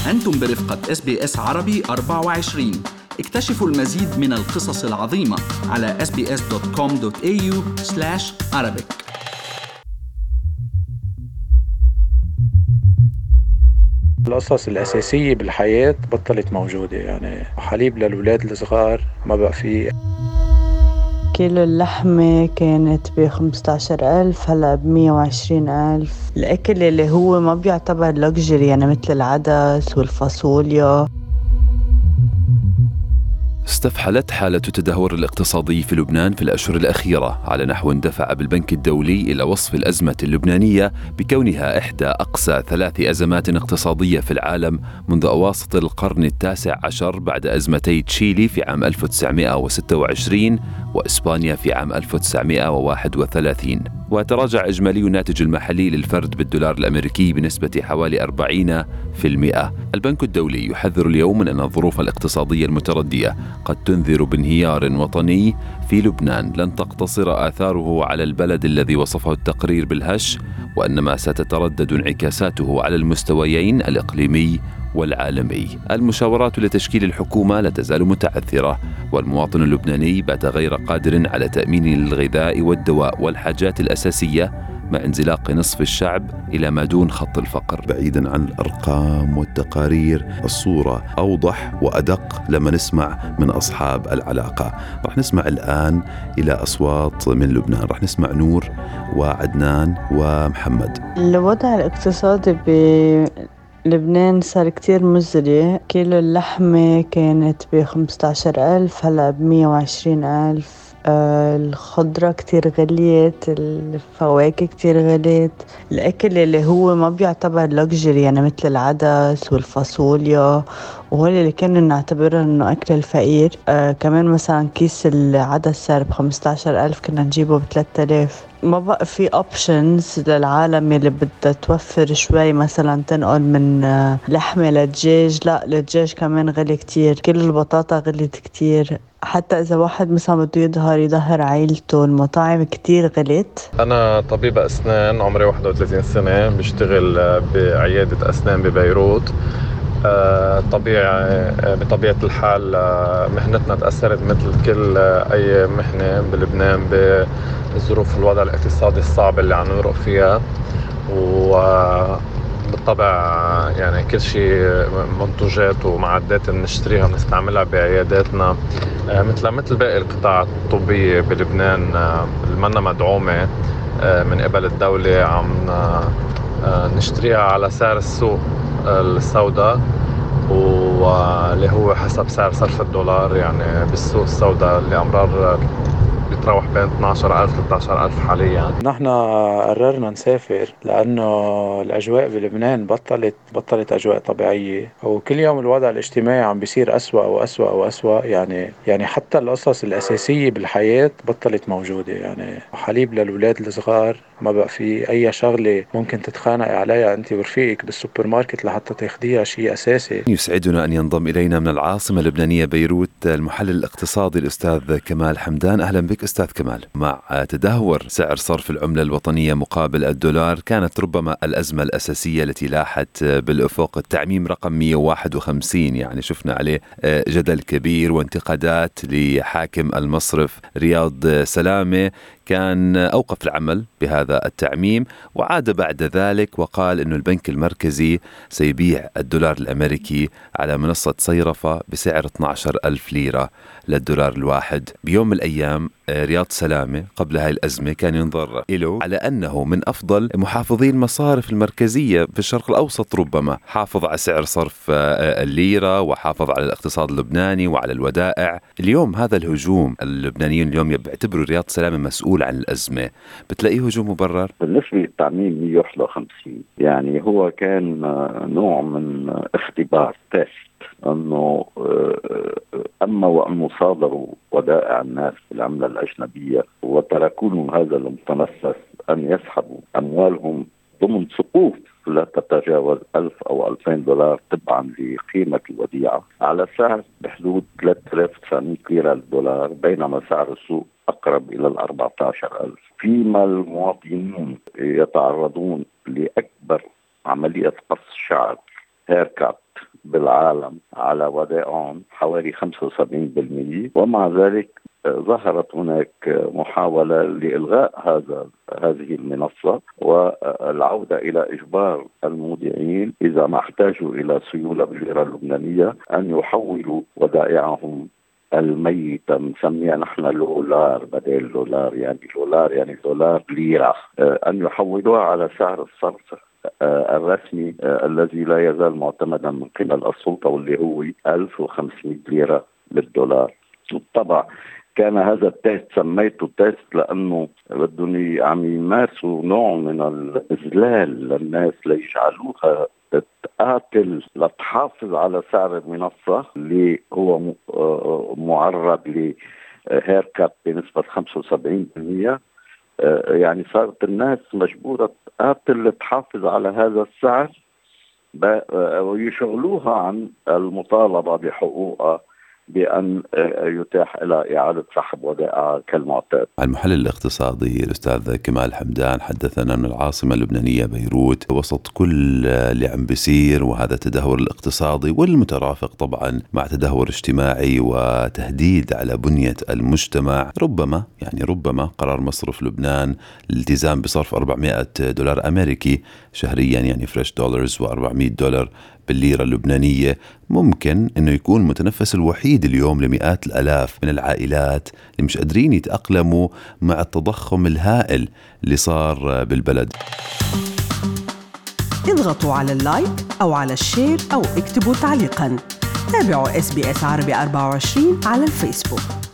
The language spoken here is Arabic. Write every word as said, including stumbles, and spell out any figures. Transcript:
أنتم برفقة إس بي إس عربي أربعة وعشرين. اكتشفوا المزيد من القصص العظيمة على إس بي إس دوت كوم دوت إيه يو سلاش عربيك. القصص الأساسية بالحياة بطلت موجودة، يعني حليب للولاد الصغار ما بقى فيه. كيلو اللحمة كانت بخمسة عشر ألف، هلأ بمية وعشرين ألف. الأكل اللي هو ما بيعتبر لوكجري يعني مثل العدس والفاصوليا. استفحلت حالة التدهور الاقتصادي في لبنان في الأشهر الأخيرة على نحو دفع بالبنك الدولي إلى وصف الأزمة اللبنانية بكونها إحدى أقسى ثلاث أزمات اقتصادية في العالم منذ أواسط القرن التاسع عشر، بعد أزمتي تشيلي في عام ألف وتسعمائة وستة وعشرين وإسبانيا في عام ألف وتسعمائة وواحد وثلاثين. وتراجع إجمالي الناتج المحلي للفرد بالدولار الأمريكي بنسبة حوالي أربعين بالمئة. البنك الدولي يحذر اليوم من أن الظروف الاقتصادية المتردية قد تنذر بانهيار وطني في لبنان لن تقتصر آثاره على البلد الذي وصفه التقرير بالهش، وإنما ستتردد انعكاساته على المستويين الإقليمي والعالمي. المشاورات لتشكيل الحكومة لا تزال متعثرة، والمواطن اللبناني بات غير قادر على تأمين الغذاء والدواء والحاجات الأساسية، مع انزلاق نصف الشعب إلى ما دون خط الفقر. بعيدا عن الأرقام والتقارير، الصورة أوضح وأدق لما نسمع من أصحاب العلاقة. رح نسمع الآن إلى أصوات من لبنان، رح نسمع نور وعدنان ومحمد. الوضع الاقتصادي بلبنان صار كتير مزري. كيلو اللحمة كانت بخمسة عشر ألف، هلأ بمية وعشرين ألف. الخضرة كتير غليت، الفواكه كتير غليت. الأكل اللي هو ما بيعتبر لوكجري يعني مثل العدس والفاصوليا وهول اللي كانوا نعتبرها إنه أكل الفقير. آه كمان مثلا كيس العدس صار بخمسة عشر ألف، كنا نجيبه بثلاثة آلاف. ما بقى في اوبشنز للعالم اللي بدها توفر شوي، مثلا تنقل من لحمة للدجاج. لا، للدجاج كمان غلي كتير. كل البطاطا غليت كتير. حتى إذا واحد مثلا بده يظهر يظهر عائلته، المطاعم كتير غليت. أنا طبيب أسنان عمري واحد وثلاثين سنة، بشتغل بعيادة أسنان ببيروت. طبيعي بطبيعة الحال مهنتنا تأثرت مثل كل أي مهنة بلبنان بظروف الوضع الاقتصادي الصعب اللي عم نمرق فيها. وبالطبع يعني كل شيء منتوجات ومعدات بنشتريها بنستعملها بعياداتنا مثل مثل باقي القطاع الطبية بلبنان المنا مدعومة من قبل الدولة، عم نشتريها على سعر السوق السوداء، واللي هو حسب سعر صرف الدولار. يعني بالسوق السوداء اللي أمرار بتروح بين اثنا عشر ألف ل ثلاثة عشر ألف حاليا. نحن قررنا نسافر لأنه الأجواء بلبنان بطلت بطلت أجواء طبيعية، وكل يوم الوضع الاجتماعي عم بيصير أسوأ وأسوأ وأسوأ. يعني يعني حتى القصص الأساسية بالحياة بطلت موجودة، يعني حليب للولاد الصغار ما بقى في. أي شغلة ممكن تتخانق عليها أنت ورفيقك بالسوبر ماركت لحتى تاخديها شيء أساسي. يسعدنا أن ينضم إلينا من العاصمة اللبنانية بيروت المحلل الاقتصادي الأستاذ كمال حمدان. أهلا بك أستاذ كمال. مع تدهور سعر صرف العملة الوطنية مقابل الدولار، كانت ربما الأزمة الأساسية التي لاحت بالأفق التعميم رقم مئة وواحد وخمسين، يعني شفنا عليه جدل كبير وانتقادات لحاكم المصرف رياض سلامة. كان أوقف العمل بهذا التعميم وعاد بعد ذلك وقال أن البنك المركزي سيبيع الدولار الأمريكي على منصة صيرفة بسعر اثنا عشر ألف ليرة للدولار الواحد. بيوم من الأيام رياض سلامة قبل هاي الأزمة كان ينظر له على أنه من أفضل محافظي المصارف المركزية في الشرق الأوسط، ربما حافظ على سعر صرف الليرة وحافظ على الاقتصاد اللبناني وعلى الودائع. اليوم هذا الهجوم اللبنانيين اليوم بيعتبروا رياض سلامة مسؤول عن الأزمة، بتلاقيه هجوم مبرر؟ بالنسبة للتعميم مئة وواحد وخمسين يعني هو كان نوع من اختبار تيست، أنه أما وأنه صادروا ودائع الناس بالعملة الأجنبية وتركوا لهم هذا المتنفس أن يسحبوا أموالهم ضمن سقوف لا تتجاوز ألف أو ألفين دولار طبعا لقيمة الوديعة على سعر بحدود ثلاثة آلاف وتسعمائة ليرة للدولار، بينما سعر السوق أقرب إلى الأربعة عشر ألف. فيما المواطنين يتعرضون لأكبر عملية قص شعر هيركات بالعالم على ودائعهم حوالي خمسة وسبعين بالمئة، ومع ذلك ظهرت هناك محاولة لإلغاء هذا هذه المنصة والعودة إلى إجبار المودعين إذا ما احتاجوا إلى سيولة بالليرة اللبنانية أن يحولوا ودائعهم الميتة، نسميها نحن لولار بدل دولار، يعني دولار يعني دولار ليرة، أن يحولوها على سعر الصرف الرسمي الذي لا يزال معتمدا من قبل السلطة، واللي هو ألف وخمسمئة ليرة للدولار. طبعا كان هذا التيست، سميته تيست لأنه بدهم عم يمارسوا نوع من الإذلال للناس ليجعلوها تقاتل لتحافظ على سعر المنصة اللي هو معرض لهيركات بنسبة خمسة وسبعين بالمئة. يعني صارت الناس مجبورة تقاتل لتحافظ على هذا السعر ويشغلوها عن المطالبة بحقوقها بأن يتاح إلى إعادة سحب ودائع كالمعتاد. المحلل الاقتصادي الأستاذ كمال حمدان حدثنا أن العاصمة اللبنانية بيروت وسط كل اللي عم بيصير وهذا التدهور الاقتصادي والمترافق طبعا مع تدهور اجتماعي وتهديد على بنية المجتمع، ربما يعني ربما قرار مصرف لبنان الالتزام بصرف أربعمائة دولار أمريكي شهريا، يعني فريش دولارز وأربعمائة دولار بالليرة اللبنانية، ممكن أنه يكون متنفس الوحيد اليوم لمئات الآلاف من العائلات اللي مش قادرين يتأقلموا مع التضخم الهائل اللي صار بالبلد. اضغطوا على اللايك أو على الشير أو اكتبوا تعليقاً. تابعوا إس بي إس عربي أربعة وعشرين على الفيسبوك.